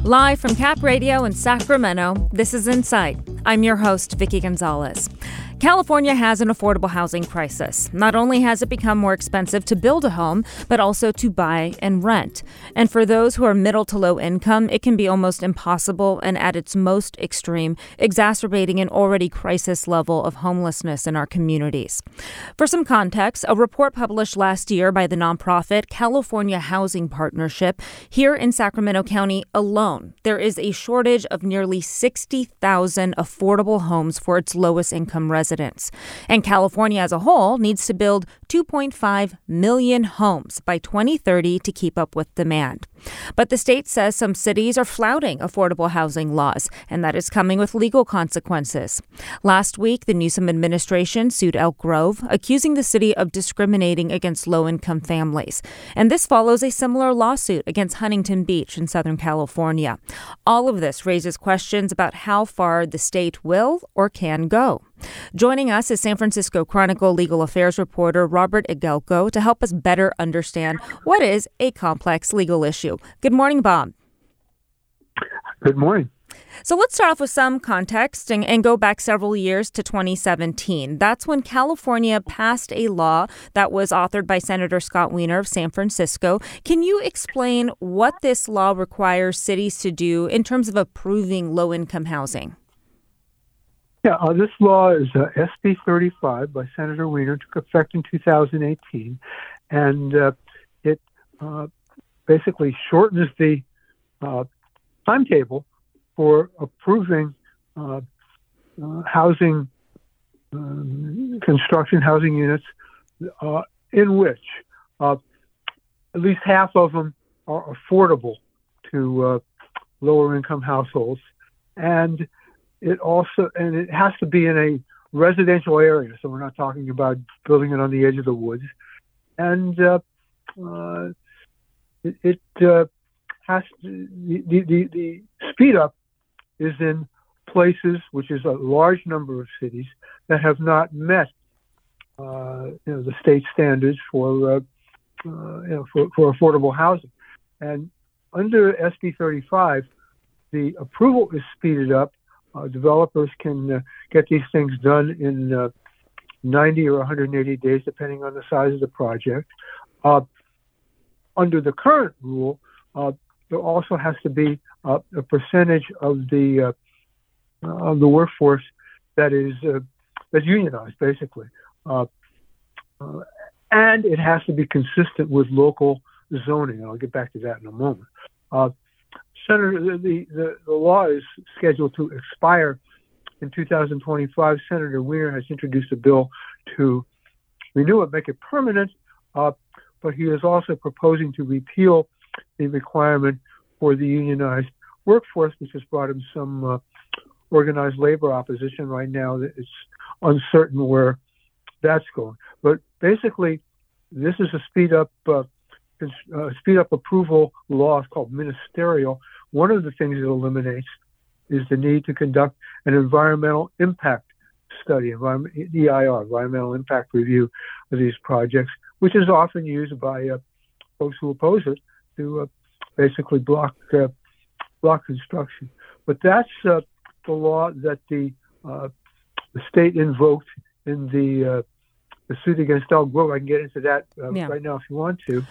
Live from Cap Radio in Sacramento, this is Insight. I'm your host, Vicki Gonzalez. California has an affordable housing crisis. Not only has it become more expensive to build a home, but also to buy and rent. And for those who are middle to low income, it can be almost impossible and at its most extreme, exacerbating an already crisis level of homelessness in our communities. For some context, a report published last year by the nonprofit California Housing Partnership, here in Sacramento County alone, there is a shortage of nearly 60,000 affordable homes for its lowest income residents. And California as a whole needs to build 2.5 million homes by 2030 to keep up with demand. But the state says some cities are flouting affordable housing laws, and that is coming with legal consequences. Last week, the Newsom administration sued Elk Grove, accusing the city of discriminating against low-income families. And this follows a similar lawsuit against Huntington Beach in Southern California. All of this raises questions about how far the state will or can go. Joining us is San Francisco Chronicle legal affairs reporter Robert Igelko to help us better understand what is a complex legal issue. Good morning, Bob. Good morning. So let's start off with some context and go back several years to 2017. That's when California passed a law that was authored by Senator Scott Wiener of San Francisco. Can you explain what this law requires cities to do in terms of approving low-income housing? Yeah, this law is SB 35 by Senator Wiener, took effect in 2018, and it basically shortens the timetable for approving housing construction, housing units, in which at least half of them are affordable to lower income households, and it has to be in a residential area, so we're not talking about building it on the edge of the woods. And it has to, the speed up is in places, which is a large number of cities, that have not met the state standards for affordable housing. And under SB 35, the approval is speeded up. Developers can get these things done in 90 or 180 days, depending on the size of the project. Under the current rule, there also has to be a percentage of the workforce that is that's unionized, basically, and it has to be consistent with local zoning. I'll get back to that in a moment. Senator, the law is scheduled to expire in 2025. Senator Wiener has introduced a bill to renew it, make it permanent, but he is also proposing to repeal the requirement for the unionized workforce, which has brought him some organized labor opposition right now. It's uncertain where that's going. But basically, this is a speed up approval law. It's called ministerial. One of the things it eliminates is the need to conduct an environmental impact study, EIR, environmental impact review of these projects, which is often used by folks who oppose it to basically block construction. But that's the law that the state invoked in the suit against Elk Grove. I can get into that right now if you want to.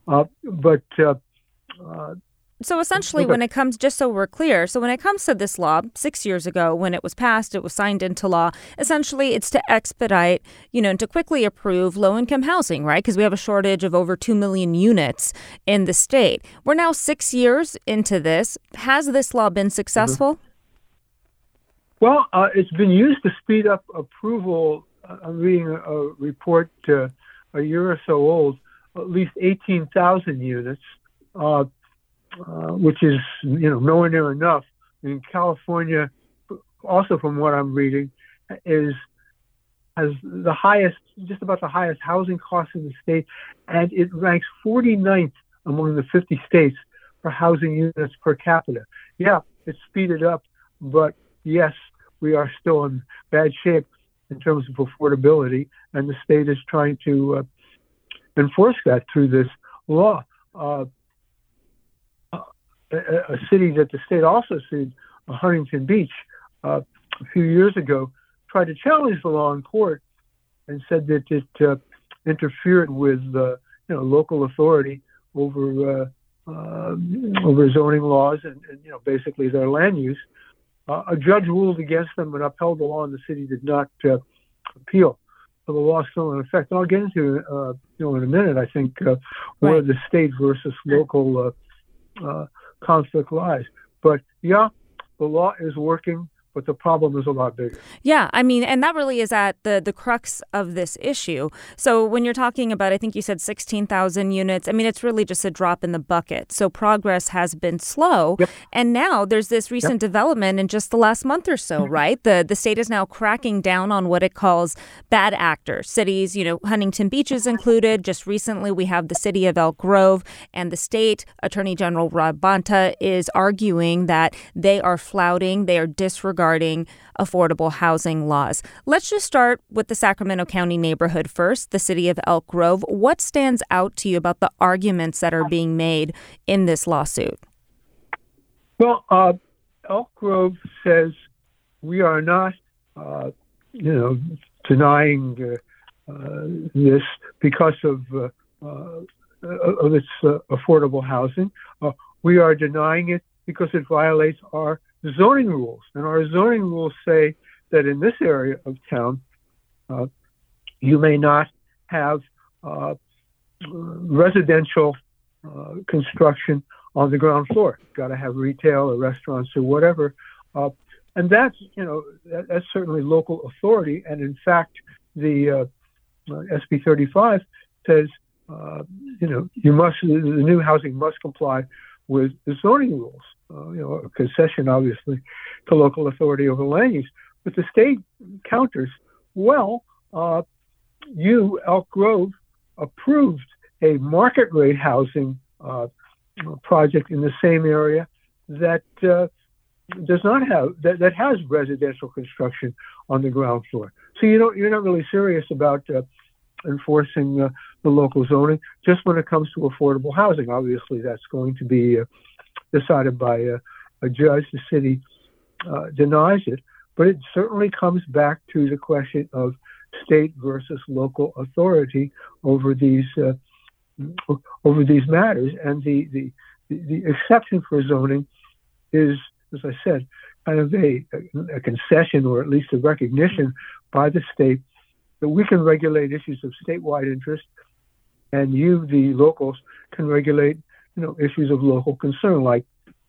So essentially, when it comes, just so we're clear, so when it comes to this law, 6 years ago, when it was passed, it was signed into law. Essentially, it's to expedite, and to quickly approve low-income housing, right? Because we have a shortage of over 2 million units in the state. We're now 6 years into this. Has this law been successful? Mm-hmm. Well, it's been used to speed up approval. I'm reading a report a year or so old, at least 18,000 units. Which is, nowhere near enough. In California, also from what I'm reading, has the highest, just about the highest housing costs in the state, and it ranks 49th among the 50 states for housing units per capita. Yeah, it's speeded up, but yes, we are still in bad shape in terms of affordability, and the state is trying to enforce that through this law. a city that the state also sued, Huntington Beach, a few years ago, tried to challenge the law in court and said that it interfered with local authority over zoning laws and basically their land use. A judge ruled against them and upheld the law, and the city did not appeal. So the law is still in effect. And I'll get into in a minute, I think, where the state versus local conflict lies. But yeah, the law is working, but the problem is a lot bigger. Yeah, I mean, and that really is at the crux of this issue. So when you're talking about, I think you said 16,000 units, I mean, it's really just a drop in the bucket. So progress has been slow. Yep. And now there's this recent development in just the last month or so, right? The state is now cracking down on what it calls bad actors. Cities, Huntington Beach is included. Just recently, we have the city of Elk Grove, and the state Attorney General Rob Bonta is arguing that they are flouting, they are disregarding affordable housing laws. Let's just start with the Sacramento County neighborhood first, the city of Elk Grove. What stands out to you about the arguments that are being made in this lawsuit? Well, Elk Grove says we are not, denying this because of its affordable housing. We are denying it because it violates our zoning rules. And our zoning rules say that in this area of town, you may not have residential construction on the ground floor. You've got to have retail or restaurants or whatever. And that's certainly local authority. And in fact, the SB 35 says, the new housing must comply with the zoning rules. A concession, obviously, to local authority over land use. But the state counters, you, Elk Grove, approved a market rate housing project in the same area that does not have, that has residential construction on the ground floor. So you're not really serious about enforcing the local zoning. Just when it comes to affordable housing, obviously that's going to be decided by a judge. The city denies it, but it certainly comes back to the question of state versus local authority over these matters. And the exception for zoning is, as I said, kind of a concession, or at least a recognition by the state that we can regulate issues of statewide interest, and you, the locals, can regulate issues of local concern, like,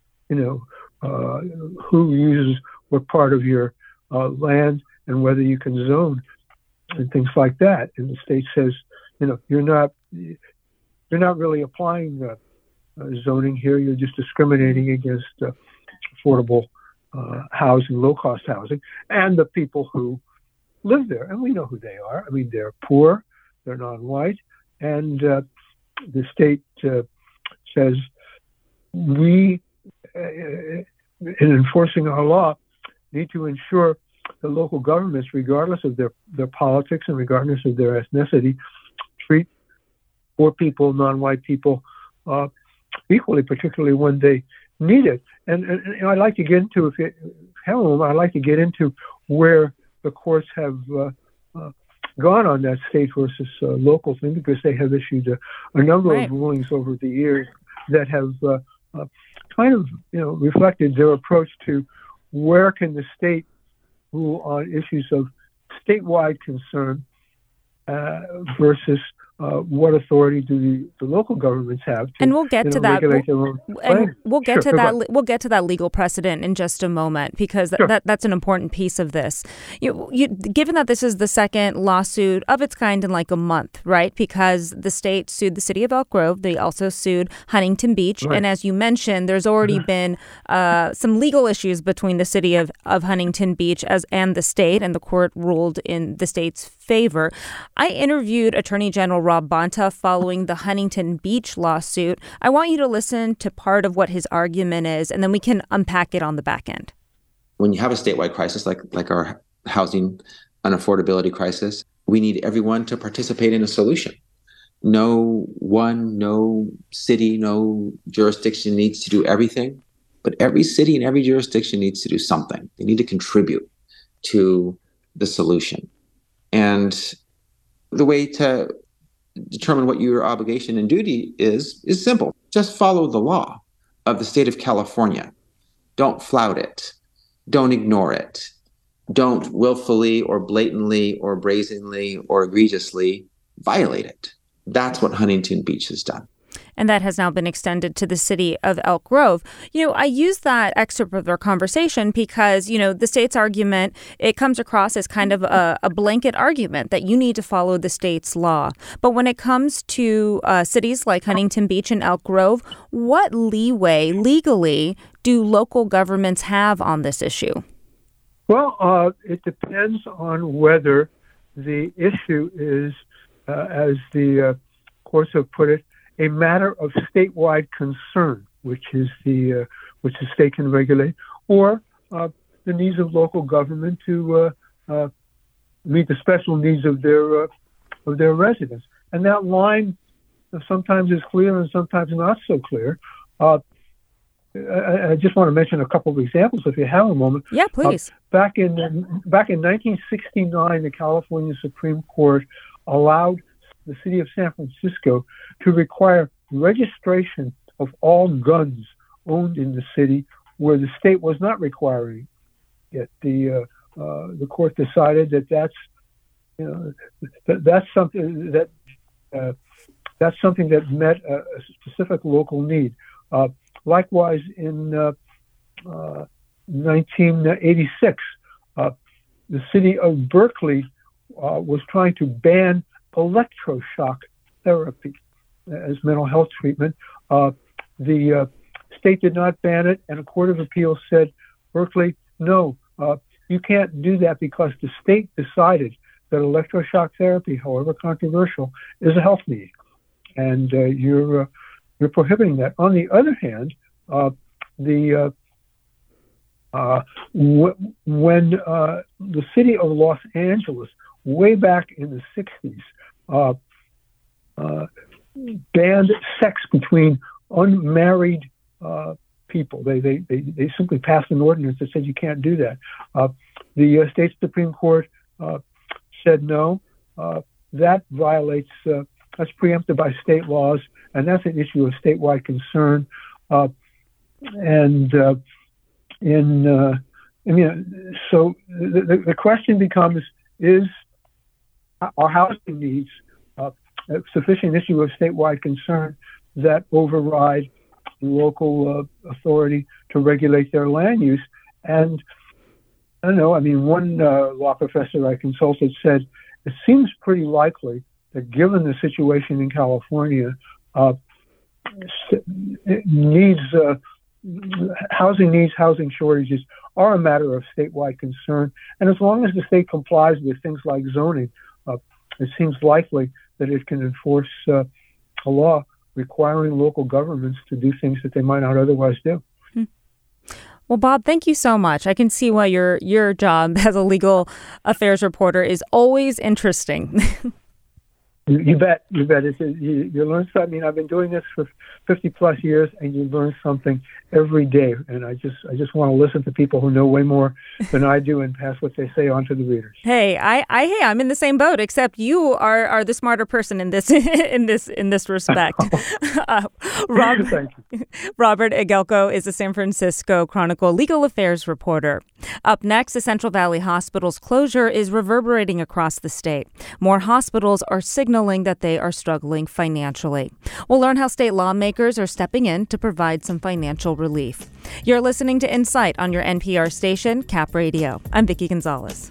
who uses what part of your land and whether you can zone and things like that. And the state says, you're not really applying zoning here. You're just discriminating against affordable housing, low-cost housing, and the people who live there. And we know who they are. I mean, they're poor, they're non-white, and the state says we, in enforcing our law, need to ensure the local governments, regardless of their politics and regardless of their ethnicity, treat poor people, non-white people, equally, particularly when they need it. And I'd like to get into, if you have a moment, I'd like to get into where the courts have gone on that state versus local thing, because they have issued a number of rulings over the years that have kind of reflected their approach to where can the state rule on issues of statewide concern versus what authority do the local governments have to, and we'll get to that. We'll get to that legal precedent in just a moment, because that's an important piece of this. Given that this is the second lawsuit of its kind in like a month, right? Because the state sued the city of Elk Grove, they also sued Huntington Beach, and as you mentioned, there's already been some legal issues between the city of Huntington Beach and the state, and the court ruled in the state's favor. I interviewed Attorney General Rob Bonta following the Huntington Beach lawsuit. I want you to listen to part of what his argument is, and then we can unpack it on the back end. When you have a statewide crisis like our housing unaffordability crisis, we need everyone to participate in a solution. No city, no jurisdiction needs to do everything. But every city and every jurisdiction needs to do something. They need to contribute to the solution. And the way to determine what your obligation and duty is simple. Just follow the law of the state of California. Don't flout it. Don't ignore it. Don't willfully or blatantly or brazenly or egregiously violate it. That's what Huntington Beach has done. And that has now been extended to the city of Elk Grove. I use that excerpt of their conversation because, the state's argument, it comes across as kind of a blanket argument that you need to follow the state's law. But when it comes to cities like Huntington Beach and Elk Grove, what leeway legally do local governments have on this issue? Well, it depends on whether the issue is, as the courts have put it, a matter of statewide concern, which the state can regulate, or the needs of local government to meet the special needs of their residents. And that line sometimes is clear and sometimes not so clear. I just want to mention a couple of examples, if you have a moment. Yeah, please. Back in 1969, the California Supreme Court allowed the city of San Francisco to require registration of all guns owned in the city, where the state was not requiring it. The court decided that's something that met a specific local need. Likewise, in 1986, the city of Berkeley was trying to ban electroshock therapy as mental health treatment. The state did not ban it, and a court of appeals said, Berkeley, no, you can't do that because the state decided that electroshock therapy, however controversial, is a health need, and you're prohibiting that. On the other hand, when the city of Los Angeles, way back in the 60s, banned sex between unmarried people. They simply passed an ordinance that said you can't do that. The state Supreme Court said no. That violates, that's preempted by state laws, and that's an issue of statewide concern. So the question becomes: are housing needs a sufficient issue of statewide concern that override the local authority to regulate their land use? And I don't know. One law professor I consulted said it seems pretty likely that, given the situation in California, housing shortages are a matter of statewide concern. And as long as the state complies with things like zoning, it seems likely that it can enforce a law requiring local governments to do things that they might not otherwise do. Well, Bob, thank you so much. I can see why your job as a legal affairs reporter is always interesting. You bet. You learn something. I've been doing this for 50 plus years, and you learn something every day. And I just want to listen to people who know way more than I do and pass what they say on to the readers. Hey, I'm in the same boat, except you are the smarter person in this in this respect. Robert Igelko is a San Francisco Chronicle legal affairs reporter. Up next, the Central Valley Hospital's closure is reverberating across the state. More hospitals are signaling that they are struggling financially. We'll learn how state lawmakers are stepping in to provide some financial relief. You're listening to Insight on your NPR station, Cap Radio. I'm Vicki Gonzalez.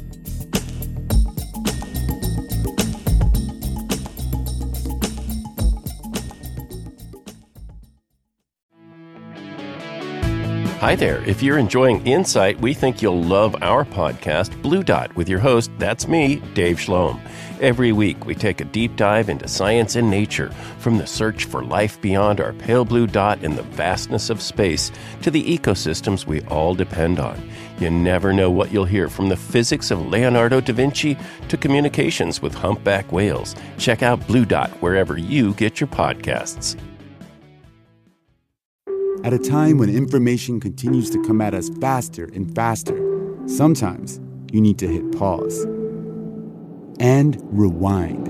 Hi there. If you're enjoying Insight, we think you'll love our podcast, Blue Dot, with your host, that's me, Dave Schloem. Every week, we take a deep dive into science and nature, from the search for life beyond our pale blue dot in the vastness of space to the ecosystems we all depend on. You never know what you'll hear, from the physics of Leonardo da Vinci to communications with humpback whales. Check out Blue Dot wherever you get your podcasts. At a time when information continues to come at us faster and faster, sometimes you need to hit pause and rewind.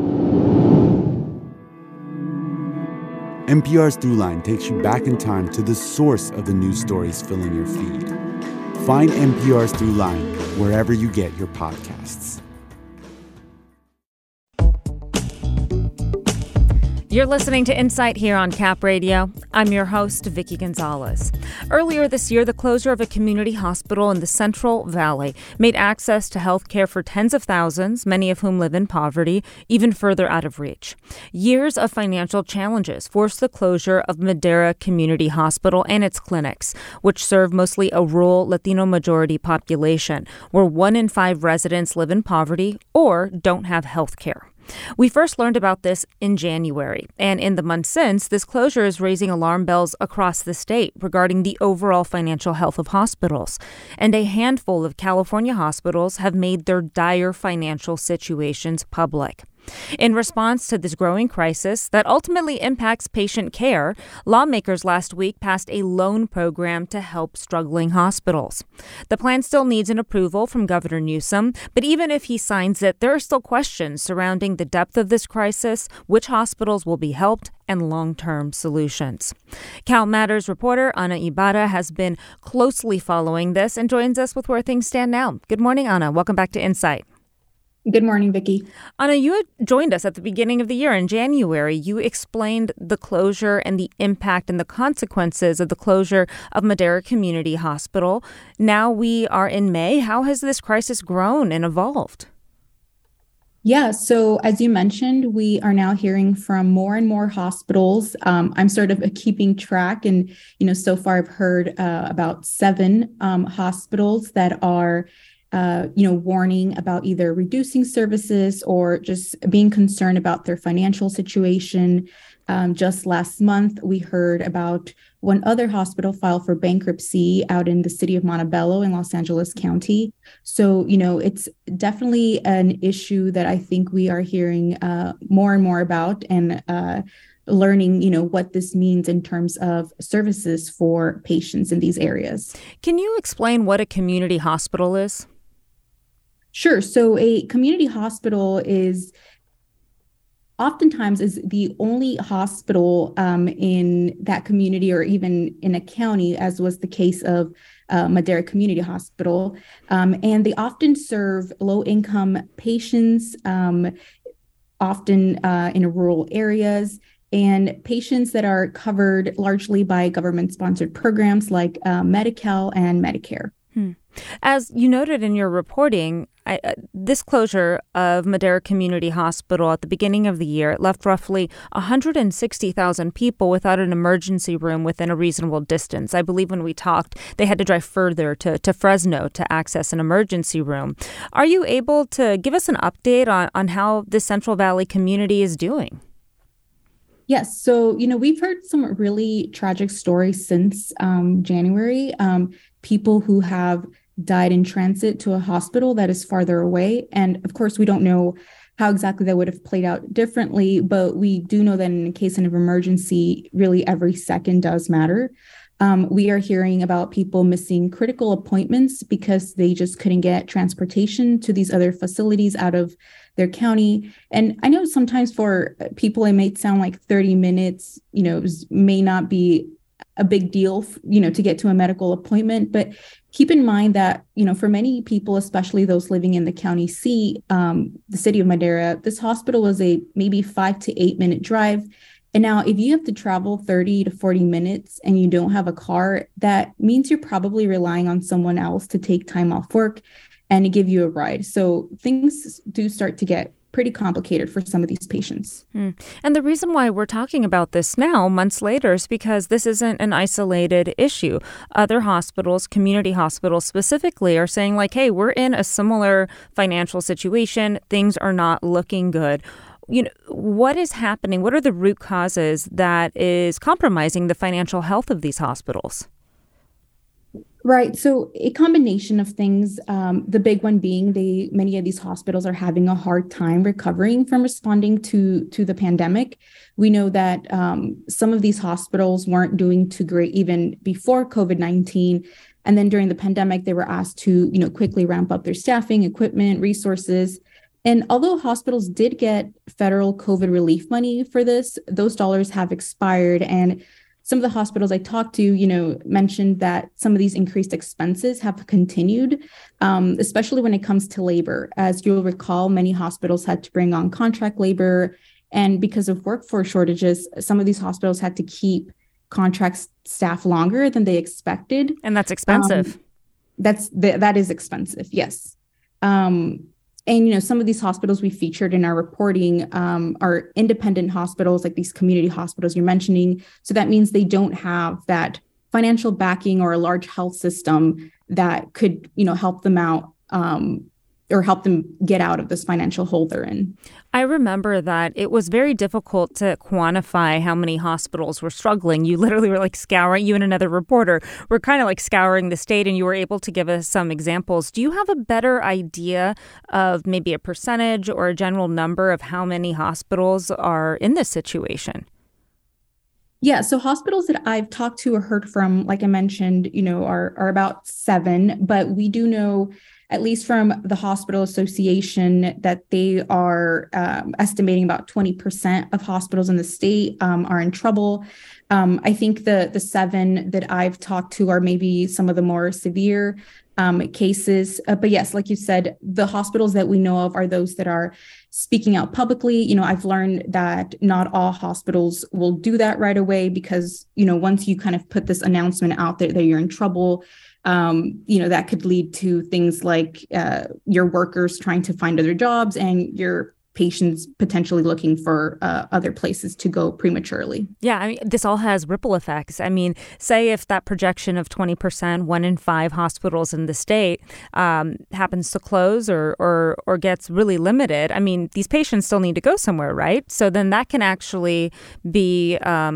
NPR's Throughline takes you back in time to the source of the news stories filling your feed. Find NPR's Throughline wherever you get your podcasts. You're listening to Insight here on Cap Radio. I'm your host, Vicky Gonzalez. Earlier this year, the closure of a community hospital in the Central Valley made access to health care for tens of thousands, many of whom live in poverty, even further out of reach. Years of financial challenges forced the closure of Madera Community Hospital and its clinics, which serve mostly a rural Latino majority population, where 1 in 5 residents live in poverty or don't have health care. We first learned about this in January, and in the months since, this closure is raising alarm bells across the state regarding the overall financial health of hospitals. And a handful of California hospitals have made their dire financial situations public. In response to this growing crisis that ultimately impacts patient care, lawmakers last week passed a loan program to help struggling hospitals. The plan still needs an approval from Governor Newsom, but even if he signs it, there are still questions surrounding the depth of this crisis, which hospitals will be helped, and long-term solutions. Cal Matters reporter Ana Ibarra has been closely following this and joins us with where things stand now. Good morning, Ana. Welcome back to Insight. Good morning, Vicki. Ana, you had joined us at the beginning of the year in January. You explained the closure and the impact and the consequences of the closure of Madera Community Hospital. Now we are in May. How has this crisis grown and evolved? Yeah, so as you mentioned, we are now hearing from more and more hospitals. I'm sort of keeping track, and so far I've heard about 7 hospitals that are warning about either reducing services or just being concerned about their financial situation. Just last month, we heard about one other hospital file for bankruptcy out in the city of Montebello in Los Angeles County. So, it's definitely an issue that I think we are hearing more and more about and learning, what this means in terms of services for patients in these areas. Can you explain what a community hospital is? Sure. So a community hospital is oftentimes the only hospital in that community or even in a county, as was the case of Madera Community Hospital. And they often serve low-income patients, often in rural areas, and patients that are covered largely by government-sponsored programs like Medi-Cal and Medicare. As you noted in your reporting, this closure of Madera Community Hospital at the beginning of the year left roughly 160,000 people without an emergency room within a reasonable distance. I believe when we talked, they had to drive further to Fresno to access an emergency room. Are you able to give us an update on how the Central Valley community is doing? Yes. So, we've heard some really tragic stories since January. People who have died in transit to a hospital that is farther away. And of course, we don't know how exactly that would have played out differently, but we do know that in the case of emergency, really every second does matter. We are hearing about people missing critical appointments because they just couldn't get transportation to these other facilities out of their county. And I know sometimes for people, it may sound like 30 minutes, may not be a big deal, to get to a medical appointment. But keep in mind that, for many people, especially those living in the county seat, the city of Madera, this hospital was a maybe 5 to 8 minute drive. And now if you have to travel 30 to 40 minutes and you don't have a car, that means you're probably relying on someone else to take time off work and to give you a ride. So things do start to get pretty complicated for some of these patients. And the reason why we're talking about this now, months later, is because this isn't an isolated issue. Other hospitals, community hospitals specifically, are saying hey, we're in a similar financial situation. Things are not looking good. What is happening? What are the root causes that is compromising the financial health of these hospitals? Right. So a combination of things, the big one being many of these hospitals are having a hard time recovering from responding to the pandemic. We know that some of these hospitals weren't doing too great even before COVID-19. And then during the pandemic, they were asked to, quickly ramp up their staffing, equipment, resources. And although hospitals did get federal COVID relief money for this, those dollars have expired. And some of the hospitals I talked to, mentioned that some of these increased expenses have continued, especially when it comes to labor. As you'll recall, many hospitals had to bring on contract labor. And because of workforce shortages, some of these hospitals had to keep contract staff longer than they expected. And that's expensive. That is expensive, yes. And, some of these hospitals we featured in our reporting are independent hospitals, like these community hospitals you're mentioning. So that means they don't have that financial backing or a large health system that could, help them out or help them get out of this financial hole they're in. I remember that it was very difficult to quantify how many hospitals were struggling. You literally were like scouring, you and another reporter were kind of like scouring the state, and you were able to give us some examples. Do you have a better idea of maybe a percentage or a general number of how many hospitals are in this situation? Yeah, so hospitals that I've talked to or heard from, like I mentioned, are about 7, but we do know, at least from the Hospital Association, that they are estimating about 20% of hospitals in the state are in trouble. I think the 7 that I've talked to are maybe some of the more severe cases. But yes, like you said, the hospitals that we know of are those that are speaking out publicly. I've learned that not all hospitals will do that right away because, once you kind of put this announcement out there that you're in trouble, that could lead to things like your workers trying to find other jobs and your patients potentially looking for other places to go prematurely. Yeah, I mean, this all has ripple effects. I mean, say if that projection of 20%, 1 in 5 hospitals in the state happens to close or gets really limited, I mean, these patients still need to go somewhere, right? So then that can actually be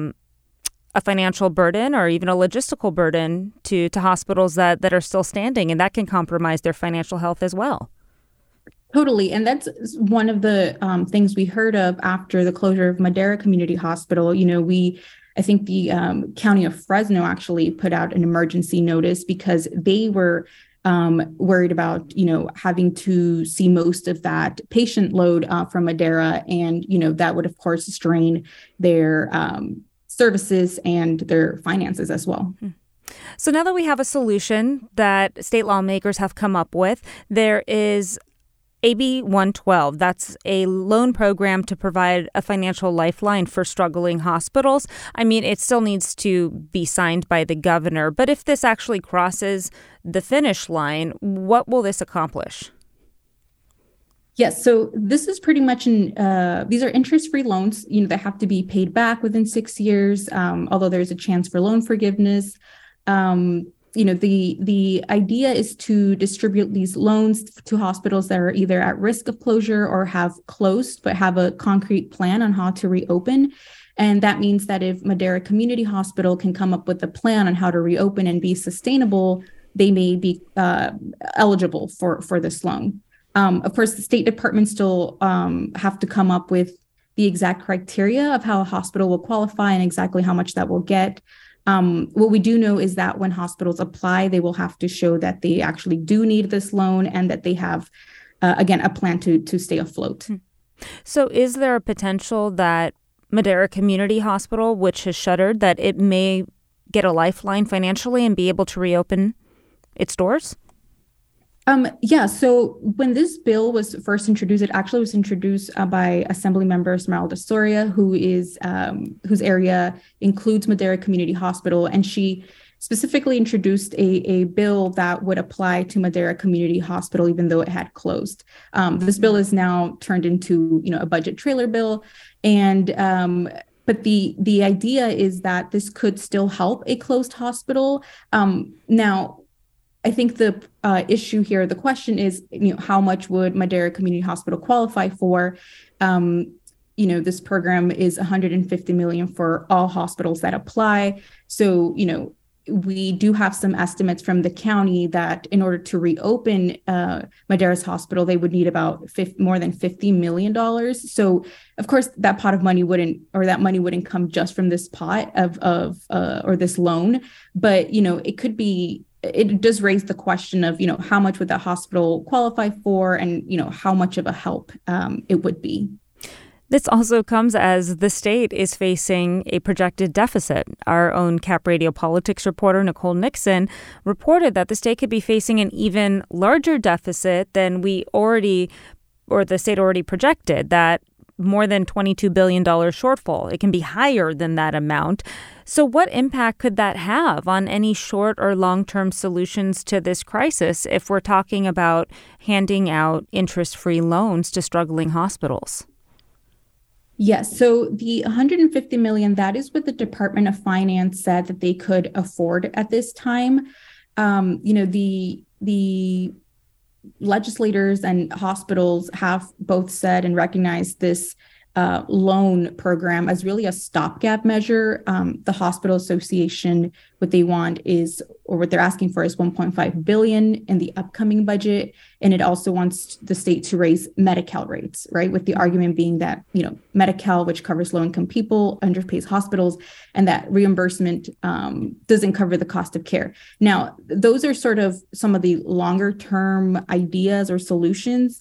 a financial burden or even a logistical burden to hospitals that are still standing, and that can compromise their financial health as well. Totally. And that's one of the things we heard of after the closure of Madera Community Hospital. I think the County of Fresno actually put out an emergency notice because they were worried about, having to see most of that patient load from Madera. And, that would, of course, strain their services and their finances as well. So now that we have a solution that state lawmakers have come up with, there is AB 112. That's a loan program to provide a financial lifeline for struggling hospitals. I mean, it still needs to be signed by the governor, but if this actually crosses the finish line, what will this accomplish? Yes, so this is pretty much these are interest-free loans, that have to be paid back within 6 years, although there's a chance for loan forgiveness. The idea is to distribute these loans to hospitals that are either at risk of closure or have closed, but have a concrete plan on how to reopen. And that means that if Madera Community Hospital can come up with a plan on how to reopen and be sustainable, they may be eligible for this loan. Of course, the State Department still have to come up with the exact criteria of how a hospital will qualify and exactly how much that will get. What we do know is that when hospitals apply, they will have to show that they actually do need this loan and that they have, again, a plan to stay afloat. So is there a potential that Madera Community Hospital, which has shuttered, that it may get a lifeline financially and be able to reopen its doors? Yeah. So when this bill was first introduced, it actually was introduced by Assemblymember Esmeralda Soria, whose area includes Madera Community Hospital, and she specifically introduced a bill that would apply to Madera Community Hospital, even though it had closed. This bill is now turned into, a budget trailer bill, and but the idea is that this could still help a closed hospital. Now, I think the issue here, the question is, how much would Madera Community Hospital qualify for? This program is $150 million for all hospitals that apply. So, we do have some estimates from the county that in order to reopen Madeiras Hospital, they would need about more than $50 million. So, of course, that money wouldn't come just from this pot or this loan. But, it does raise the question of, how much would the hospital qualify for and, how much of a help it would be. This also comes as the state is facing a projected deficit. Our own Cap Radio politics reporter, Nicole Nixon, reported that the state could be facing an even larger deficit than the state already projected, that more than $22 billion shortfall. It can be higher than that amount. So what impact could that have on any short or long-term solutions to this crisis if we're talking about handing out interest-free loans to struggling hospitals? Yes. So the $150 million, that is what the Department of Finance said that they could afford at this time. The legislators and hospitals have both said and recognized this loan program as really a stopgap measure. The Hospital Association, what they're asking for is $1.5 billion in the upcoming budget. And it also wants the state to raise Medi-Cal rates, right? With the argument being that, Medi-Cal, which covers low-income people, underpays hospitals, and that reimbursement doesn't cover the cost of care. Now, those are sort of some of the longer-term ideas or solutions.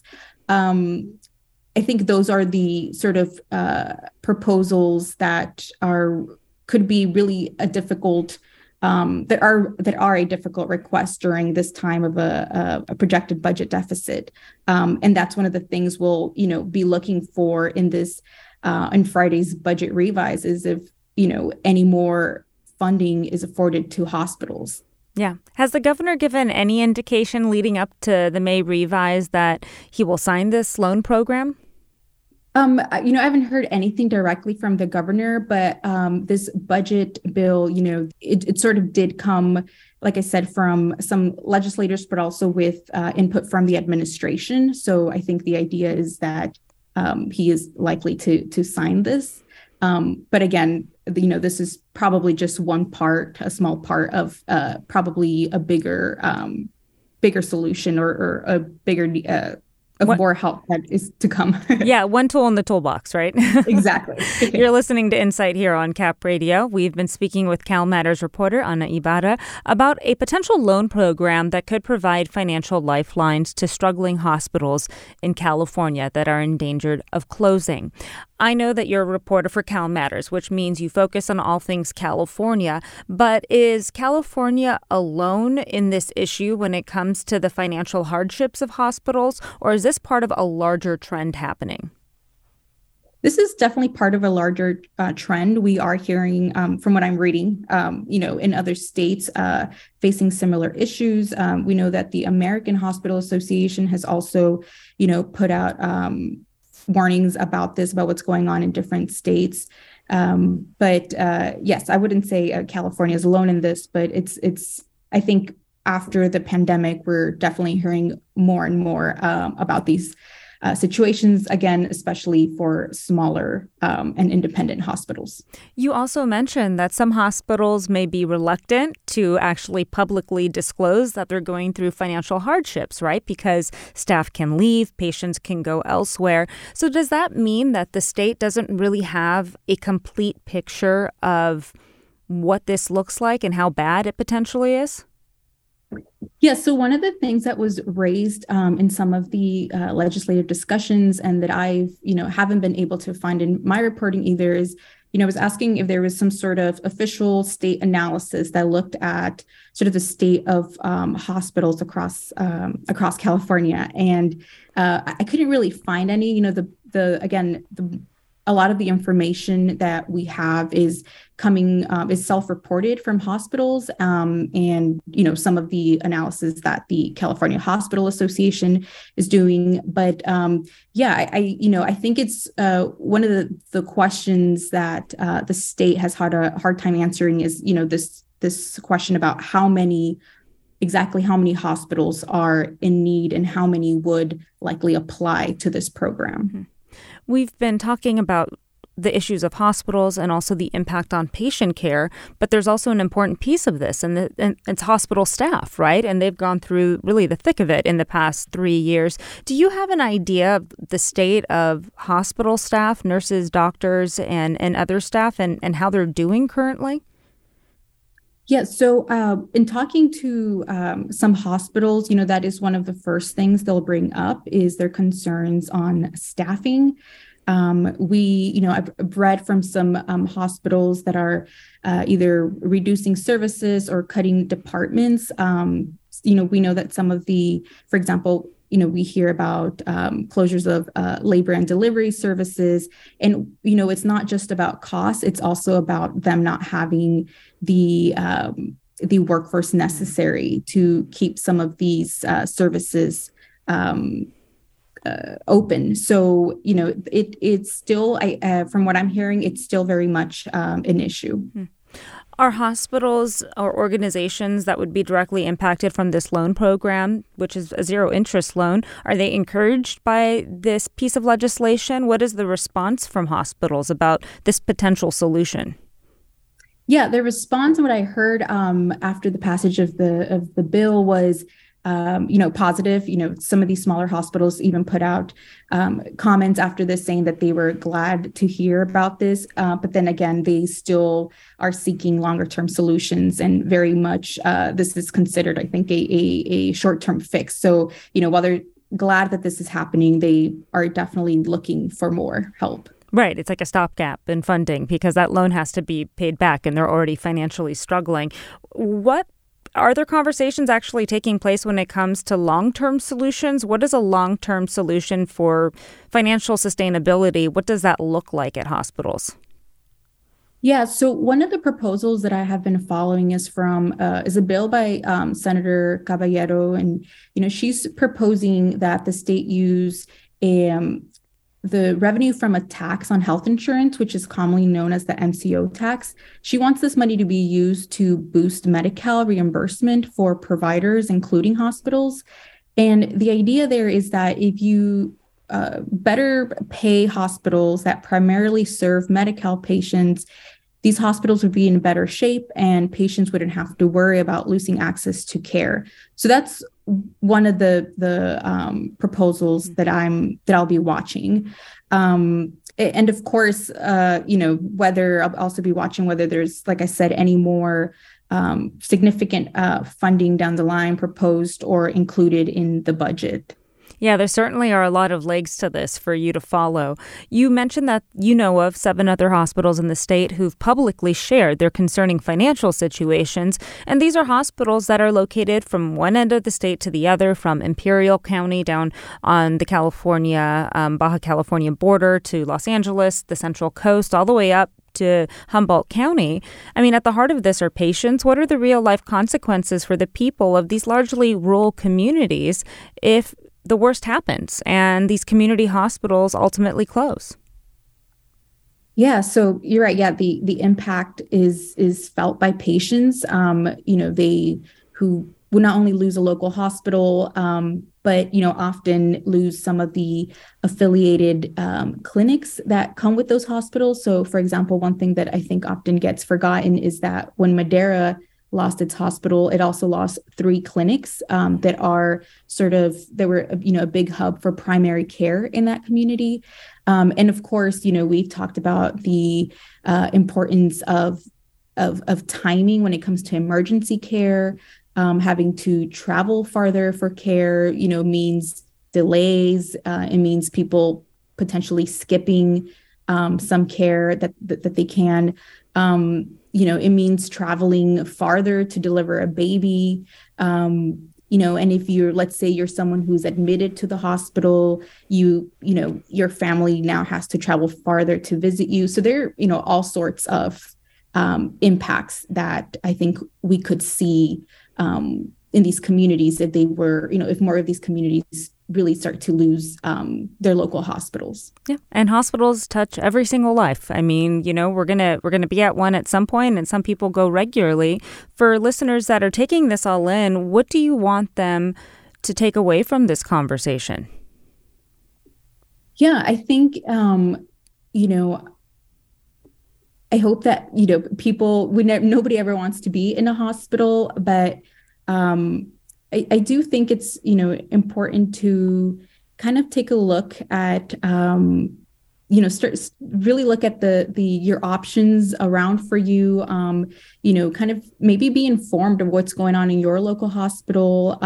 I think those are the sort of proposals that could be really a difficult that are a difficult request during this time of a projected budget deficit, and that's one of the things we'll be looking for in this in Friday's budget revise is if any more funding is afforded to hospitals. Yeah. Has the governor given any indication leading up to the May revise that he will sign this loan program? I haven't heard anything directly from the governor, but this budget bill, it sort of did come, like I said, from some legislators, but also with input from the administration. So I think the idea is that he is likely to sign this. But again, this is probably just a small part of probably a bigger solution or a bigger more help that is to come. Yeah, one tool in the toolbox, right? Exactly. You're listening to Insight here on Cap Radio. We've been speaking with Cal Matters reporter Ana Ibarra about a potential loan program that could provide financial lifelines to struggling hospitals in California that are endangered of closing. I know that you're a reporter for Cal Matters, which means you focus on all things California. But is California alone in this issue when it comes to the financial hardships of hospitals, or is this part of a larger trend happening? This is definitely part of a larger trend. We are hearing, from what I'm reading, in other states facing similar issues. We know that the American Hospital Association has also, put out warnings about what's going on in different states. But yes, I wouldn't say California is alone in this, but it's. I think after the pandemic, we're definitely hearing more and more about these situations, again, especially for smaller and independent hospitals. You also mentioned that some hospitals may be reluctant to actually publicly disclose that they're going through financial hardships, right? Because staff can leave, patients can go elsewhere. So does that mean that the state doesn't really have a complete picture of what this looks like and how bad it potentially is? Yeah, so one of the things that was raised in some of the legislative discussions and that I've, haven't been able to find in my reporting either is, I was asking if there was some sort of official state analysis that looked at sort of the state of hospitals across California. And I couldn't really find any, a lot of the information that we have is coming is self-reported from hospitals, and some of the analysis that the California Hospital Association is doing. But I think it's one of the questions that the state has had a hard time answering is this question about exactly how many hospitals are in need and how many would likely apply to this program. Mm-hmm. We've been talking about the issues of hospitals and also the impact on patient care, but there's also an important piece of this, and it's hospital staff, right? And they've gone through really the thick of it in the past 3 years. Do you have an idea of the state of hospital staff, nurses, doctors, and other staff, and how they're doing currently? Yeah, so in talking to some hospitals, that is one of the first things they'll bring up is their concerns on staffing. I've read from some hospitals that are either reducing services or cutting departments. We know that some of for example, we hear about closures of labor and delivery services. And, it's not just about cost. It's also about them not having the workforce necessary to keep some of these services open. So, it's still, from what I'm hearing, it's still very much an issue. Mm-hmm. Are hospitals or organizations that would be directly impacted from this loan program, which is a zero interest loan, are they encouraged by this piece of legislation? What is the response from hospitals about this potential solution? Yeah, the response, what I heard after the passage of the bill was positive. Some of these smaller hospitals even put out comments after this saying that they were glad to hear about this. But then again, they still are seeking longer term solutions, and very much this is considered, I think, a short term fix. So, while they're glad that this is happening, they are definitely looking for more help. Right. It's like a stopgap in funding because that loan has to be paid back and they're already financially struggling. Are there conversations actually taking place when it comes to long-term solutions? What is a long-term solution for financial sustainability? What does that look like at hospitals? Yeah, so one of the proposals that I have been following is a bill by Senator Caballero, and she's proposing that the state use the revenue from a tax on health insurance, which is commonly known as the MCO tax. She wants this money to be used to boost Medi-Cal reimbursement for providers, including hospitals. And the idea there is that if you better pay hospitals that primarily serve Medi-Cal patients, these hospitals would be in better shape and patients wouldn't have to worry about losing access to care. So that's one of the proposals that I'll be watching. And of course, whether I'll also be watching whether there's, like I said, any more significant funding down the line proposed or included in the budget. Yeah, there certainly are a lot of legs to this for you to follow. You mentioned that you know of 7 other hospitals in the state who've publicly shared their concerning financial situations. And these are hospitals that are located from one end of the state to the other, from Imperial County down on the Baja California border to Los Angeles, the Central Coast, all the way up to Humboldt County. I mean, at the heart of this are patients. What are the real life consequences for the people of these largely rural communities if the worst happens and these community hospitals ultimately close? Yeah, so you're right. Yeah, the impact is felt by patients. They who will not only lose a local hospital, but often lose some of the affiliated clinics that come with those hospitals. So, for example, one thing that I think often gets forgotten is that when Madera lost its hospital, it also lost 3 clinics that were a big hub for primary care in that community. And of course, we've talked about the importance of timing when it comes to emergency care. Having to travel farther for care, means delays. It means people potentially skipping some care that they can. It means traveling farther to deliver a baby. And if let's say you're someone who's admitted to the hospital, your family now has to travel farther to visit you. So there are, all sorts of impacts that I think we could see in these communities if more of these communities really start to lose their local hospitals. Yeah, and hospitals touch every single life. I mean, we're gonna be at one at some point, and some people go regularly. For listeners that are taking this all in, what do you want them to take away from this conversation? Yeah, I think I hope that, people, nobody ever wants to be in a hospital, but I do think it's, important to kind of take a look at, really look at your options around for you, kind of maybe be informed of what's going on in your local hospital,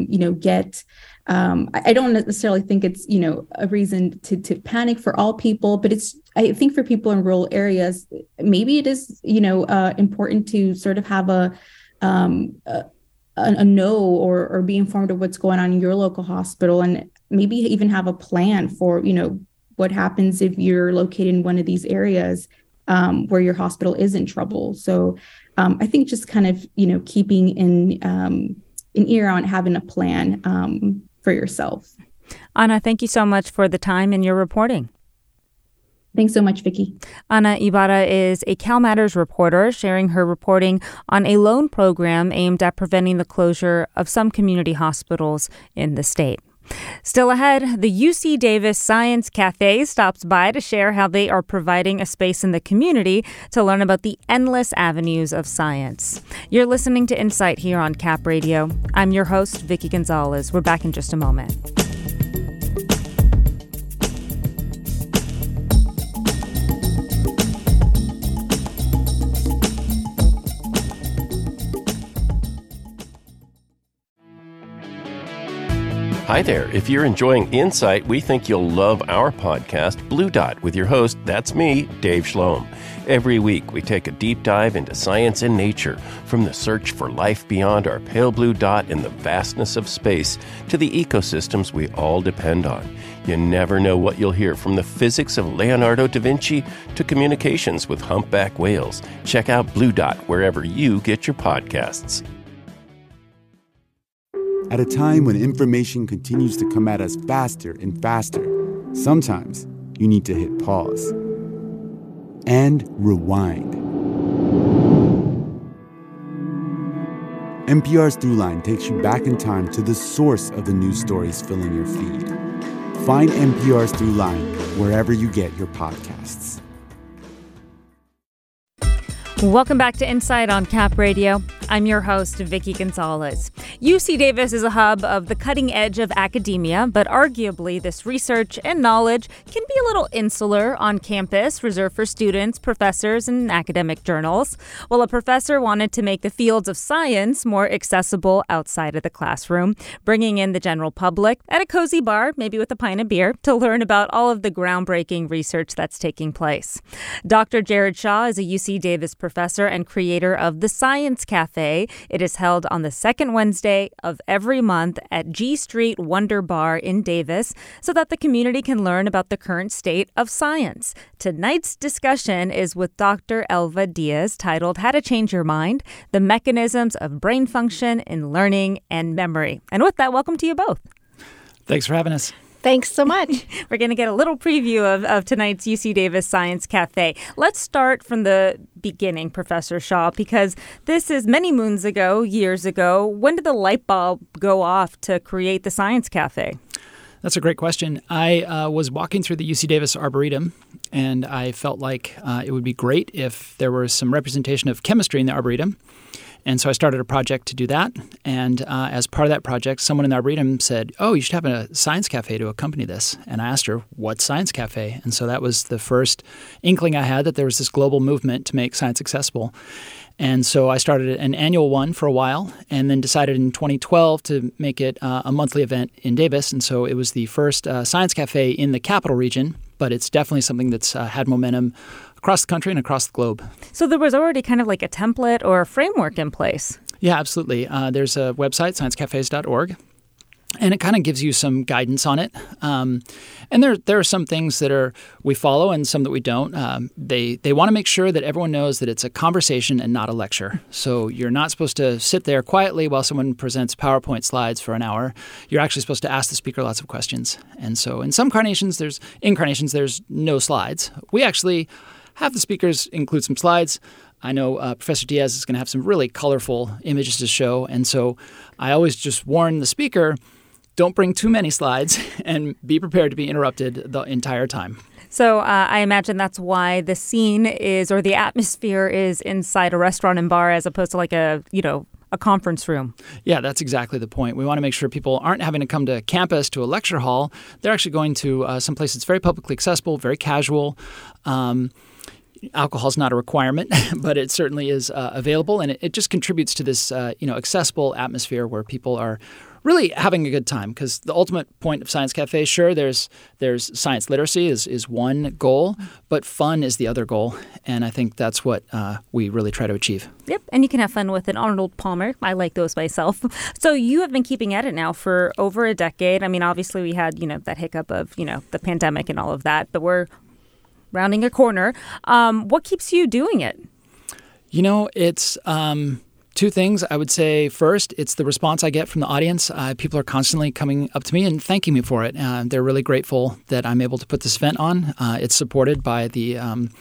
I don't necessarily think it's, a reason to panic for all people, but I think for people in rural areas, maybe it is, important to sort of have a know or be informed of what's going on in your local hospital, and maybe even have a plan for, what happens if you're located in one of these areas where your hospital is in trouble. So I think just kind of, keeping an ear on having a plan for yourself. Ana, thank you so much for the time and your reporting. Thanks so much, Vicki. Ana Ibarra is a CalMatters reporter sharing her reporting on a loan program aimed at preventing the closure of some community hospitals in the state. Still ahead, the UC Davis Science Cafe stops by to share how they are providing a space in the community to learn about the endless avenues of science. You're listening to Insight here on Cap Radio. I'm your host, Vicki Gonzalez. We're back in just a moment. Hi there. If you're enjoying Insight, we think you'll love our podcast, Blue Dot, with your host, that's me, Dave Shlom. Every week, we take a deep dive into science and nature, from the search for life beyond our pale blue dot in the vastness of space to the ecosystems we all depend on. You never know what you'll hear, from the physics of Leonardo da Vinci to communications with humpback whales. Check out Blue Dot wherever you get your podcasts. At a time when information continues to come at us faster and faster, sometimes you need to hit pause and rewind. NPR's Throughline takes you back in time to the source of the news stories filling your feed. Find NPR's Throughline wherever you get your podcasts. Welcome back to Insight on Cap Radio. I'm your host, Vicki Gonzalez. UC Davis is a hub of the cutting edge of academia, but arguably this research and knowledge can be a little insular on campus, reserved for students, professors, and academic journals. Well, a professor wanted to make the fields of science more accessible outside of the classroom, bringing in the general public at a cozy bar, maybe with a pint of beer, to learn about all of the groundbreaking research that's taking place. Dr. Jared Shaw is a UC Davis professor and creator of the Science Cafe. It is held on the second Wednesday of every month at G Street Wonder Bar in Davis so that the community can learn about the current state of science. Tonight's discussion is with Dr. Elva Diaz, titled How to Change Your Mind, The Mechanisms of Brain Function in Learning and Memory. And with that, welcome to you both. Thanks for having us. Thanks so much. We're going to get a little preview of tonight's UC Davis Science Cafe. Let's start from the beginning, Professor Shaw, because this is many moons ago, years ago. When did the light bulb go off to create the Science Cafe? That's a great question. I was walking through the UC Davis Arboretum, and I felt like it would be great if there was some representation of chemistry in the Arboretum. And so I started a project to do that. And as part of that project, someone in the Arboretum said, "Oh, you should have a science cafe to accompany this." And I asked her, "What science cafe?" And so that was the first inkling I had that there was this global movement to make science accessible. And so I started an annual one for a while and then decided in 2012 to make it a monthly event in Davis. And so it was the first science cafe in the capital region, but it's definitely something that's had momentum across the country and across the globe. So there was already kind of like a template or a framework in place. Yeah, absolutely. There's a website, sciencecafes.org, and it kind of gives you some guidance on it. And there are some things that we follow and some that we don't. They want to make sure that everyone knows that it's a conversation and not a lecture. So you're not supposed to sit there quietly while someone presents PowerPoint slides for an hour. You're actually supposed to ask the speaker lots of questions. And so in some incarnations, there's no slides. We actually have the speakers include some slides. I know Professor Diaz is going to have some really colorful images to show. And so I always just warn the speaker, don't bring too many slides and be prepared to be interrupted the entire time. So I imagine that's why the scene is, or the atmosphere is inside a restaurant and bar as opposed to like a conference room. Yeah, that's exactly the point. We want to make sure people aren't having to come to campus to a lecture hall. They're actually going to some place that's very publicly accessible, very casual. Alcohol is not a requirement, but it certainly is available, and it just contributes to this accessible atmosphere where people are really having a good time. Because the ultimate point of Science Cafe, sure, there's science literacy is one goal, but fun is the other goal, and I think that's what we really try to achieve. Yep, and you can have fun with an Arnold Palmer. I like those myself. So you have been keeping at it now for over a decade. I mean, obviously we had that hiccup of the pandemic and all of that, but we're rounding a corner. What keeps you doing it? It's two things. I would say first, it's the response I get from the audience. People are constantly coming up to me and thanking me for it. They're really grateful that I'm able to put this event on. It's supported by the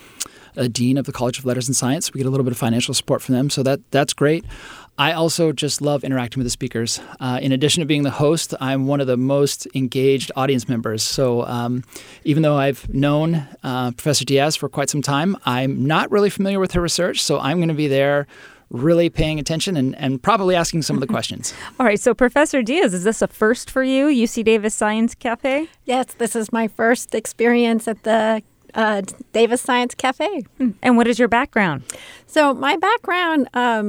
Dean of the College of Letters and Science. We get a little bit of financial support from them, so that's great. I also just love interacting with the speakers. In addition to being the host, I'm one of the most engaged audience members. So even though I've known Professor Diaz for quite some time, I'm not really familiar with her research. So I'm going to be there really paying attention and probably asking some of the questions. All right. So Professor Diaz, is this a first for you, UC Davis Science Cafe? Yes, this is my first experience at the Davis Science Cafe. And what is your background? So my background,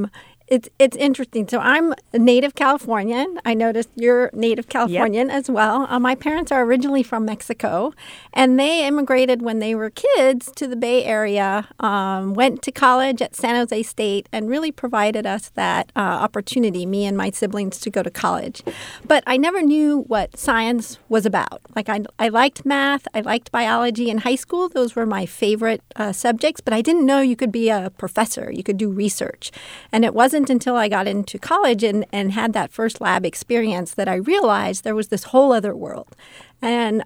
it's interesting. So I'm a native Californian. I noticed you're native Californian as well. My parents are originally from Mexico, and they immigrated when they were kids to the Bay Area, went to college at San Jose State, and really provided us that opportunity, me and my siblings, to go to college. But I never knew what science was about. Like I liked math, I liked biology in high school. Those were my favorite subjects, but I didn't know you could be a professor, you could do research. And it wasn't until I got into college and had that first lab experience that I realized there was this whole other world. And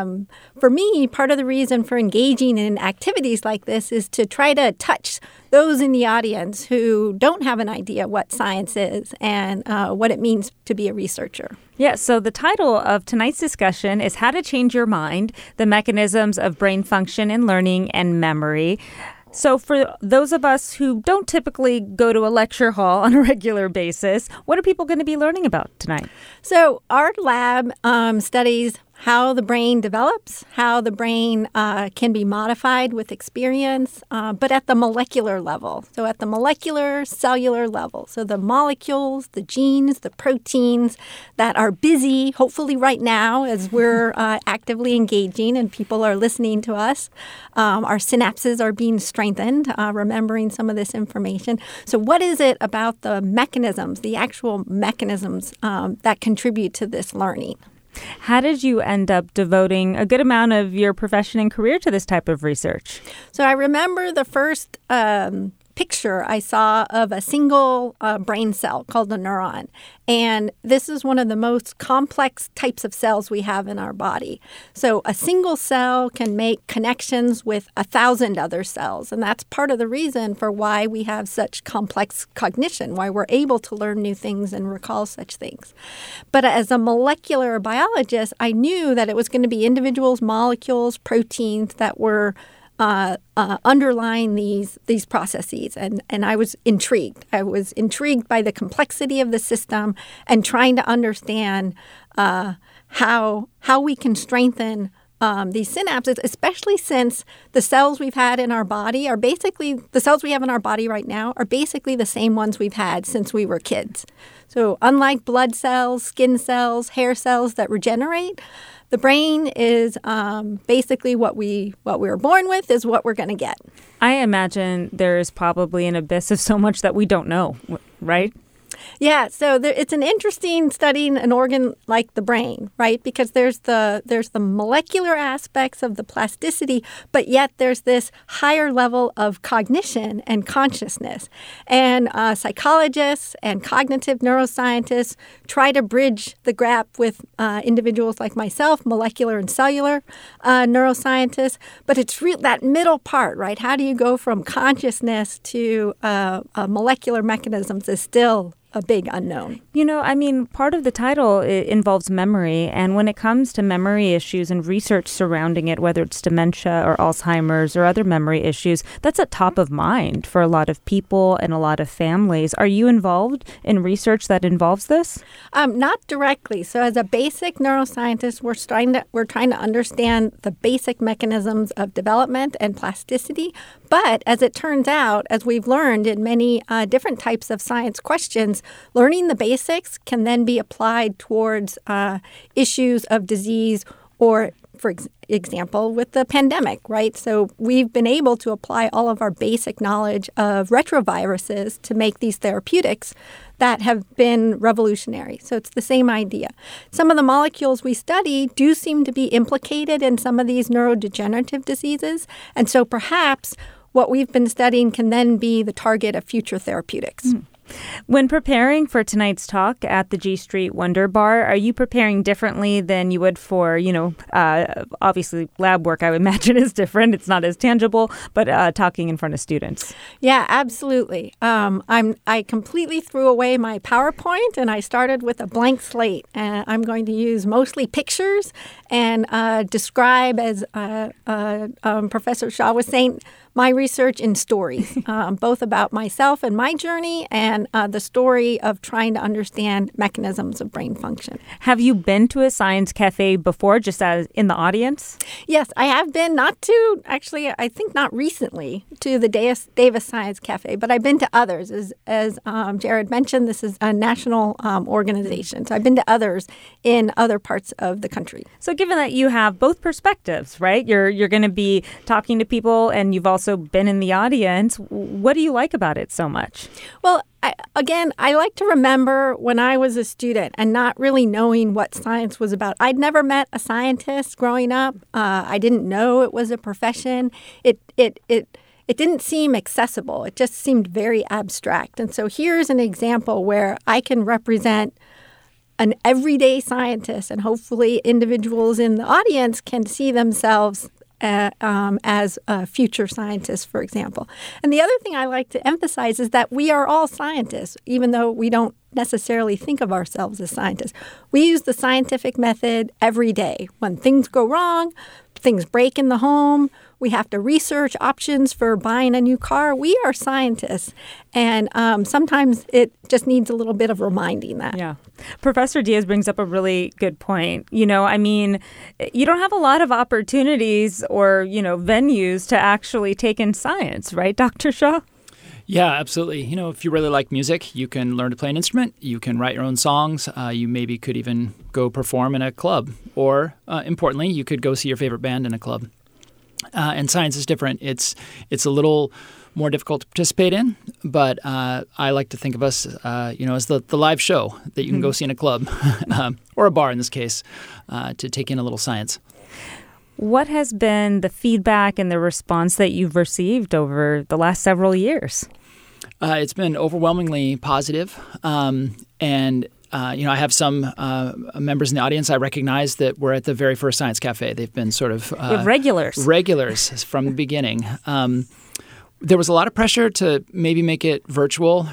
for me, part of the reason for engaging in activities like this is to try to touch those in the audience who don't have an idea what science is and what it means to be a researcher. Yeah, so the title of tonight's discussion is How to Change Your Mind, the Mechanisms of Brain Function in Learning and Memory. So for those of us who don't typically go to a lecture hall on a regular basis, what are people going to be learning about tonight? So our lab studies how the brain develops, how the brain can be modified with experience, but at the molecular level. So at the molecular cellular level. So the molecules, the genes, the proteins that are busy, hopefully right now as we're actively engaging and people are listening to us. Our synapses are being strengthened, remembering some of this information. So what is it about the mechanisms, the actual mechanisms that contribute to this learning? How did you end up devoting a good amount of your profession and career to this type of research? So I remember the first picture I saw of a single brain cell called a neuron. And this is one of the most complex types of cells we have in our body. So a single cell can make connections with 1,000 other cells. And that's part of the reason for why we have such complex cognition, why we're able to learn new things and recall such things. But as a molecular biologist, I knew that it was going to be individuals, molecules, proteins that were underlying these processes. And I was intrigued. I was intrigued by the complexity of the system and trying to understand how we can strengthen these synapses, especially since the cells we've had in our body are basically, the cells we have in our body right now are basically the same ones we've had since we were kids. So unlike blood cells, skin cells, hair cells that regenerate, the brain is basically what we were born with is what we're going to get. I imagine there is probably an abyss of so much that we don't know, right? Yeah, so it's an interesting studying an organ like the brain, right? Because there's the molecular aspects of the plasticity, but yet there's this higher level of cognition and consciousness. And psychologists and cognitive neuroscientists try to bridge the gap with individuals like myself, molecular and cellular neuroscientists. But it's that middle part, right? How do you go from consciousness to molecular mechanisms is still a big unknown. Part of the title involves memory. And when it comes to memory issues and research surrounding it, whether it's dementia or Alzheimer's or other memory issues, that's at top of mind for a lot of people and a lot of families. Are you involved in research that involves this? Not directly. So as a basic neuroscientist, we're trying to understand the basic mechanisms of development and plasticity. But as it turns out, as we've learned in many different types of science questions, learning the basics can then be applied towards issues of disease or, for example, with the pandemic, right? So we've been able to apply all of our basic knowledge of retroviruses to make these therapeutics that have been revolutionary. So it's the same idea. Some of the molecules we study do seem to be implicated in some of these neurodegenerative diseases. And so perhaps what we've been studying can then be the target of future therapeutics. When preparing for tonight's talk at the G Street Wonder Bar, are you preparing differently than you would for, obviously lab work, I would imagine, is different. It's not as tangible, but talking in front of students? Yeah, absolutely. I completely threw away my PowerPoint and I started with a blank slate. I'm going to use mostly pictures and describe, as Professor Shah was saying, my research in stories, both about myself and my journey and the story of trying to understand mechanisms of brain function. Have you been to a science cafe before, just as in the audience? Yes, I have been, I think not recently, to the Davis Science Cafe, but I've been to others. As Jared mentioned, this is a national organization. So I've been to others in other parts of the country. So given that you have both perspectives, right? You're going to be talking to people and you've also been in the audience. What do you like about it so much? Well, I like to remember when I was a student and not really knowing what science was about. I'd never met a scientist growing up. I didn't know it was a profession. It didn't seem accessible. It just seemed very abstract. And so here's an example where I can represent an everyday scientist, and hopefully individuals in the audience can see themselves as future scientists, for example. And the other thing I like to emphasize is that we are all scientists, even though we don't necessarily think of ourselves as scientists. We use the scientific method every day. When things go wrong, things break in the home, we have to research options for buying a new car. We are scientists. And sometimes it just needs a little bit of reminding that. Yeah. Professor Diaz brings up a really good point. You don't have a lot of opportunities or, venues to actually take in science, right, Dr. Shah? Yeah, absolutely. If you really like music, you can learn to play an instrument. You can write your own songs. You maybe could even go perform in a club. Or, importantly, you could go see your favorite band in a club. And science is different. It's a little more difficult to participate in, but I like to think of us, as the live show that you can go see in a club or a bar in this case to take in a little science. What has been the feedback and the response that you've received over the last several years? It's been overwhelmingly positive, and I have some members in the audience I recognize that were at the very first Science Cafe. They've been sort of regulars from the beginning. There was a lot of pressure to maybe make it virtual,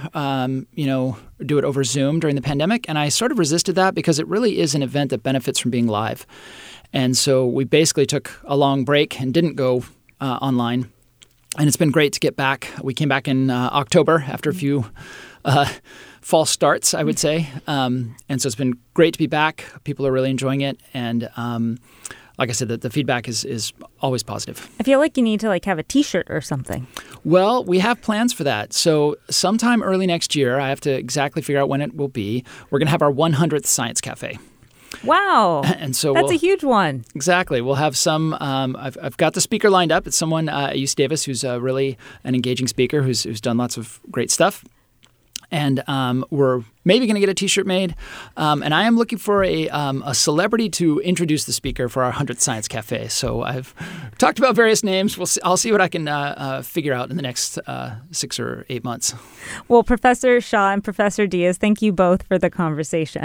do it over Zoom during the pandemic, and I sort of resisted that because it really is an event that benefits from being live. And so we basically took a long break and didn't go online. And it's been great to get back. We came back in October after a few false starts, I would say. And so it's been great to be back. People are really enjoying it. And like I said, the feedback is always positive. I feel like you need to have a T-shirt or something. Well, we have plans for that. So sometime early next year, I have to exactly figure out when it will be. We're going to have our 100th Science Cafe. Wow. And so that's a huge one. Exactly. We'll have some I've got the speaker lined up. It's someone at UC Davis who's really an engaging speaker who's done lots of great stuff. And we're maybe going to get a T-shirt made. And I am looking for a celebrity to introduce the speaker for our 100th Science Cafe. So I've talked about various names. I'll see what I can figure out in the next 6 or 8 months. Well, Professor Shah and Professor Diaz, thank you both for the conversation.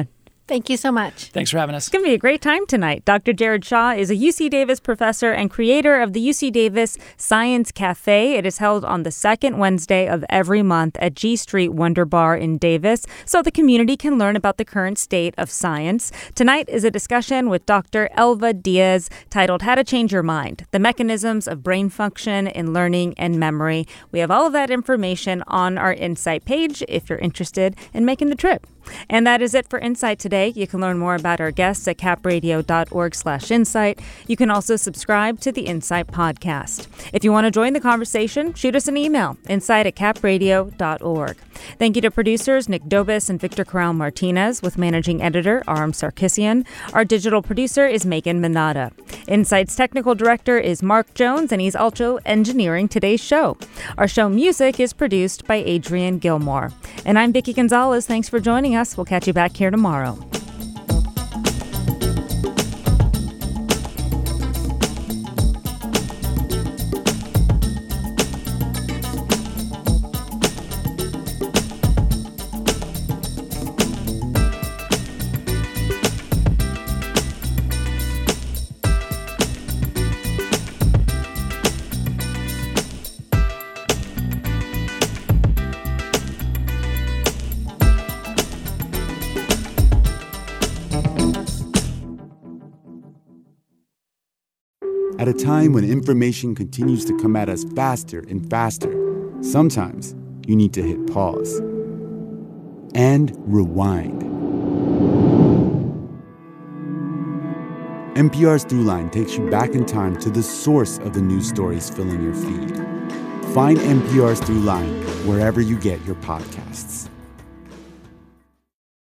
Thank you so much. Thanks for having us. It's going to be a great time tonight. Dr. Jared Shaw is a UC Davis professor and creator of the UC Davis Science Cafe. It is held on the second Wednesday of every month at G Street Wonder Bar in Davis, so the community can learn about the current state of science. Tonight is a discussion with Dr. Elva Diaz titled How to Change Your Mind, the Mechanisms of Brain Function in Learning and Memory. We have all of that information on our Insight page if you're interested in making the trip. And that is it for Insight today. You can learn more about our guests at capradio.org/insight. You can also subscribe to the Insight podcast. If you want to join the conversation, shoot us an email, insight@capradio.org. Thank you to producers Nick Dobis and Victor Corral Martinez, with managing editor Aram Sarkissian. Our digital producer is Megan Minata. Insight's technical director is Mark Jones, and he's also engineering today's show. Our show music is produced by Adrian Gilmore. And I'm Vicki Gonzalez. Thanks for joining us. We'll catch you back here tomorrow. At a time when information continues to come at us faster and faster, sometimes you need to hit pause and rewind. NPR's Throughline takes you back in time to the source of the news stories filling your feed. Find NPR's Throughline wherever you get your podcasts.